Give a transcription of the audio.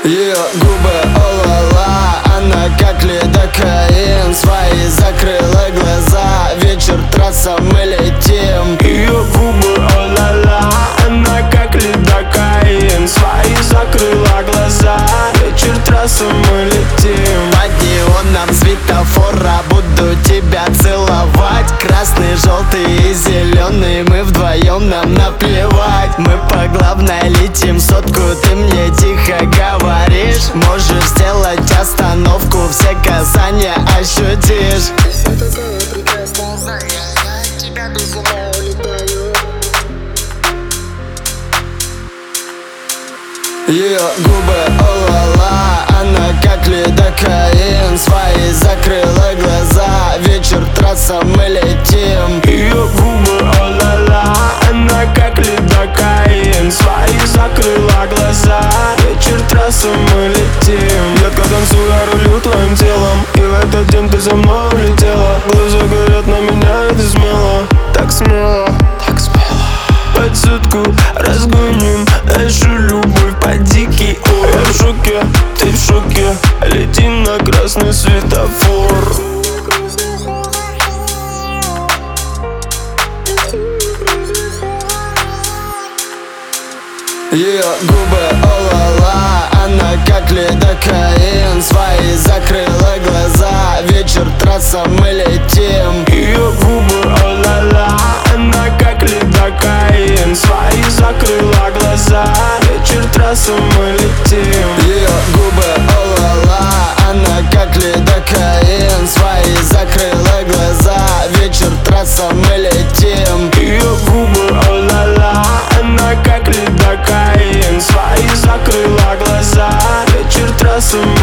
Ее губы о-ла-ла, она как лидокаин. Свои закрыла глаза, вечер, трасса, мы летим. Ее губы о-ла-ла, она как лидокаин. Свои закрыла глаза, вечер, трасса, мы летим. Под неоном светофора буду тебя целовать. Красный, желтый и зеленый, мы вдвоем, нам наплевать. Мы по главной летим сотку, ты мне тихо говоришь. Можешь сделать остановку, все касания ощутишь. Все такое прекрасное, я тебя безумно улетаю. Ее губы о-ла-ла, она как лидокаин. Свои закрыла глаза, вечер, трасса, мы летим. Ее губы о-ла-ла, она как лидокаин. Свои закрыла глаза, вечер, трасса, мы летим. Детка, танцуй, я рулю твоим телом, и в этот день ты за мной улетела. Глаза горят на меня, и ты смело, так смело, так смело. Под сутку разгоним нашу любовь по-дикий. Ой, я в шоке, ты в шоке. Летим на красный светофор. Ее губы о-ла-ла, она как лидокаин. Свои закрыла глаза, вечер, трасса, мы летим. Ее губы о-ла-ла, она как лидокаин. Свои закрыла глаза, вечер, трасса, мы летим. Ее губы о-ла-ла, она как лидокаин. Свои закрыла глаза, вечер, трасса, мы летим. Ее губы о-ла-ла, она как лидокаин. Свои закрыла глаза, вечер, трасса,